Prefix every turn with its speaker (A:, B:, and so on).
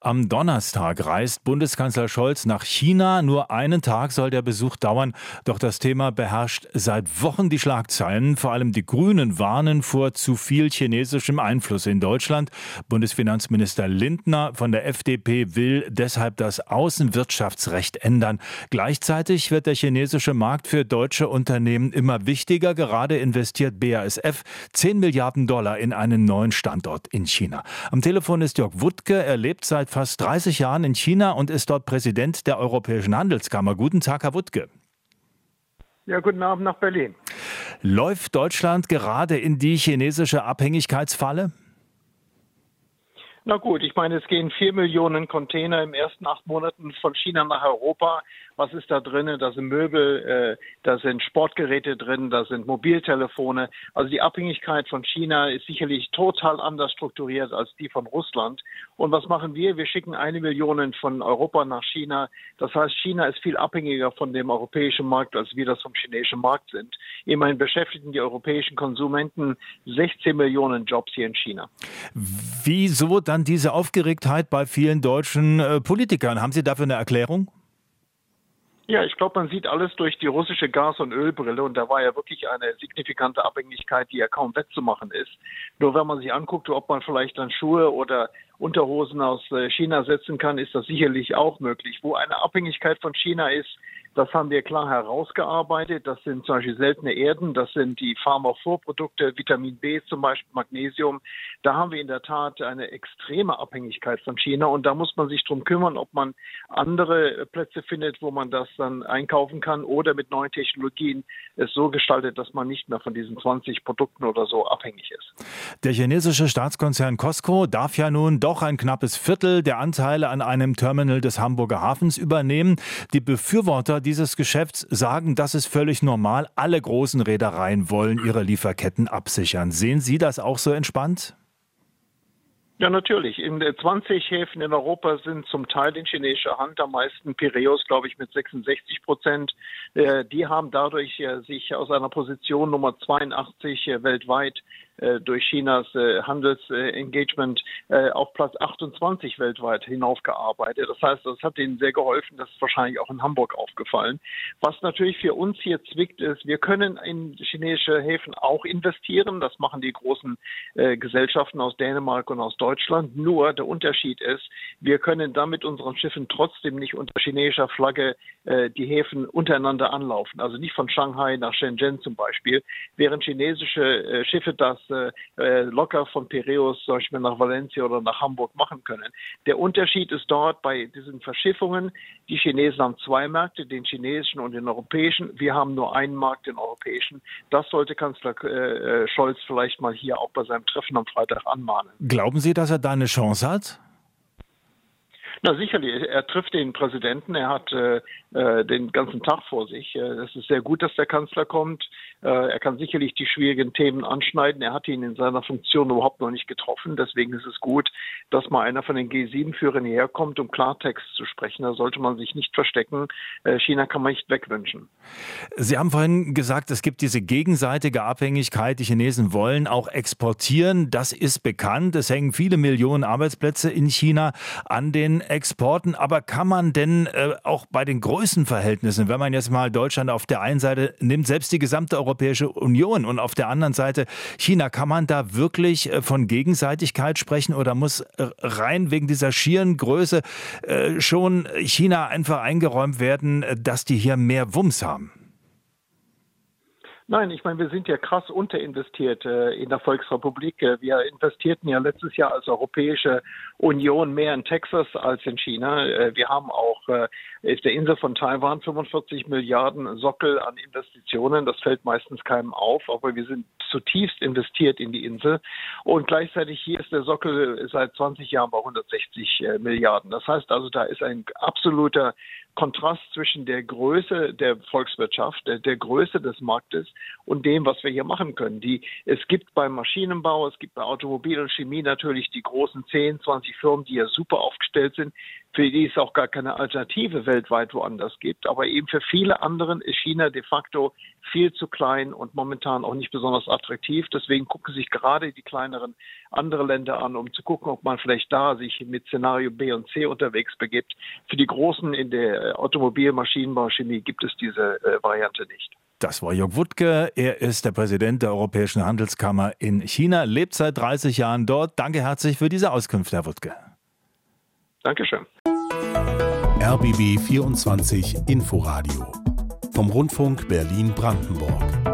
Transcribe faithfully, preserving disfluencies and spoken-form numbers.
A: Am Donnerstag reist Bundeskanzler Scholz nach China. Nur einen Tag soll der Besuch dauern. Doch das Thema beherrscht seit Wochen die Schlagzeilen. Vor allem die Grünen warnen vor zu viel chinesischem Einfluss in Deutschland. Bundesfinanzminister Lindner von der F D P will deshalb das Außenwirtschaftsrecht ändern. Gleichzeitig wird der chinesische Markt für deutsche Unternehmen immer wichtiger. Gerade investiert B A S F zehn Milliarden Dollar in einen neuen Standort in China. Am Telefon ist Jörg Wuttke. Er lebt seit fast dreißig Jahren in China und ist dort Präsident der Europäischen Handelskammer. Guten Tag, Herr Wuttke.
B: Ja, guten Abend nach Berlin.
A: Läuft Deutschland gerade in die chinesische Abhängigkeitsfalle?
B: Na gut, ich meine, es gehen vier Millionen Container im ersten acht Monaten von China nach Europa. Was ist da drin? Da sind Möbel, äh, da sind Sportgeräte drin, da sind Mobiltelefone. Also die Abhängigkeit von China ist sicherlich total anders strukturiert als die von Russland. Und was machen wir? Wir schicken eine Million von Europa nach China. Das heißt, China ist viel abhängiger von dem europäischen Markt, als wir das vom chinesischen Markt sind. Immerhin beschäftigen die europäischen Konsumenten sechzehn Millionen Jobs hier in China.
A: Wieso dann diese Aufgeregtheit bei vielen deutschen äh, Politikern? Haben Sie dafür eine Erklärung?
B: Ja, ich glaube, man sieht alles durch die russische Gas- und Ölbrille und da war ja wirklich eine signifikante Abhängigkeit, die ja kaum wettzumachen ist. Nur wenn man sich anguckt, ob man vielleicht dann Schuhe oder Unterhosen aus China setzen kann, ist das sicherlich auch möglich. Wo eine Abhängigkeit von China ist, das haben wir klar herausgearbeitet. Das sind zum Beispiel seltene Erden, das sind die Pharmavorprodukte, Vitamin B zum Beispiel, Magnesium. Da haben wir in der Tat eine extreme Abhängigkeit von China und da muss man sich drum kümmern, ob man andere Plätze findet, wo man das dann einkaufen kann oder mit neuen Technologien es so gestaltet, dass man nicht mehr von diesen zwanzig Produkten oder so abhängig ist.
A: Der chinesische Staatskonzern Costco darf ja nun doch ein knappes Viertel der Anteile an einem Terminal des Hamburger Hafens übernehmen. Die Befürworter dieses Geschäfts sagen, das ist völlig normal. Alle großen Reedereien wollen ihre Lieferketten absichern. Sehen Sie das auch so entspannt?
B: Ja, natürlich. In zwanzig Häfen in Europa sind zum Teil in chinesischer Hand, am meisten Piräus, glaube ich, mit sechsundsechzig Prozent. Die haben dadurch sich aus einer Position Nummer zweiundachtzig weltweit durch Chinas Handelsengagement auf Platz achtundzwanzig weltweit hinaufgearbeitet. Das heißt, das hat ihnen sehr geholfen. Das ist wahrscheinlich auch in Hamburg aufgefallen. Was natürlich für uns hier zwickt, ist, wir können in chinesische Häfen auch investieren. Das machen die großen Gesellschaften aus Dänemark und aus Deutschland. Nur der Unterschied ist, wir können dann mit unseren Schiffen trotzdem nicht unter chinesischer Flagge die Häfen untereinander anlaufen. Also nicht von Shanghai nach Shenzhen zum Beispiel, während chinesische Schiffe das äh, locker von Piräus zum Beispiel nach Valencia oder nach Hamburg machen können. Der Unterschied ist dort bei diesen Verschiffungen, die Chinesen haben zwei Märkte, den chinesischen und den europäischen. Wir haben nur einen Markt, den europäischen. Das sollte Kanzler äh, Scholz vielleicht mal hier auch bei seinem Treffen am Freitag anmahnen.
A: Glauben Sie, dass er da eine Chance hat?
B: Na sicherlich, er trifft den Präsidenten, er hat äh, den ganzen Tag vor sich. Es ist sehr gut, dass der Kanzler kommt. Äh, er kann sicherlich die schwierigen Themen anschneiden. Er hat ihn in seiner Funktion überhaupt noch nicht getroffen. Deswegen ist es gut, dass mal einer von den G sieben Führern hierher kommt, um Klartext zu sprechen. Da sollte man sich nicht verstecken. Äh, China kann man nicht wegwünschen.
A: Sie haben vorhin gesagt, es gibt diese gegenseitige Abhängigkeit. Die Chinesen wollen auch exportieren. Das ist bekannt. Es hängen viele Millionen Arbeitsplätze in China an den Exporten. Aber kann man denn äh, auch bei den Größenverhältnissen, wenn man jetzt mal Deutschland auf der einen Seite nimmt, selbst die gesamte Europäische Union und auf der anderen Seite China, kann man da wirklich äh, von Gegenseitigkeit sprechen oder muss äh, rein wegen dieser schieren Größe äh, schon China einfach eingeräumt werden, äh, dass die hier mehr Wumms haben?
B: Nein, ich meine, wir sind ja krass unterinvestiert äh, in der Volksrepublik. Wir investierten ja letztes Jahr als Europäische Union mehr in Texas als in China. Äh, wir haben auch äh, auf der Insel von Taiwan fünfundvierzig Milliarden Sockel an Investitionen. Das fällt meistens keinem auf, aber wir sind zutiefst investiert in die Insel. Und gleichzeitig hier ist der Sockel seit zwanzig Jahren bei hundertsechzig äh, Milliarden. Das heißt also, da ist ein absoluter Kontrast zwischen der Größe der Volkswirtschaft, der, der Größe des Marktes und dem, was wir hier machen können. Die, es gibt beim Maschinenbau, es gibt bei Automobil und Chemie natürlich die großen zehn, zwanzig Firmen, die ja super aufgestellt sind. für die es auch gar keine Alternative weltweit woanders gibt. Aber eben für viele anderen ist China de facto viel zu klein und momentan auch nicht besonders attraktiv. Deswegen gucken sich gerade die kleineren andere Länder an, um zu gucken, ob man vielleicht da sich mit Szenario B und C unterwegs begibt. Für die Großen in der Automobil-, Maschinenbau, Chemie gibt es diese äh, Variante nicht.
A: Das war Jörg Wuttke. Er ist der Präsident der Europäischen Handelskammer in China, lebt seit dreißig Jahren dort. Danke herzlich für diese Auskunft, Herr Wuttke.
B: Dankeschön.
C: R B B vierundzwanzig Inforadio vom Rundfunk Berlin-Brandenburg.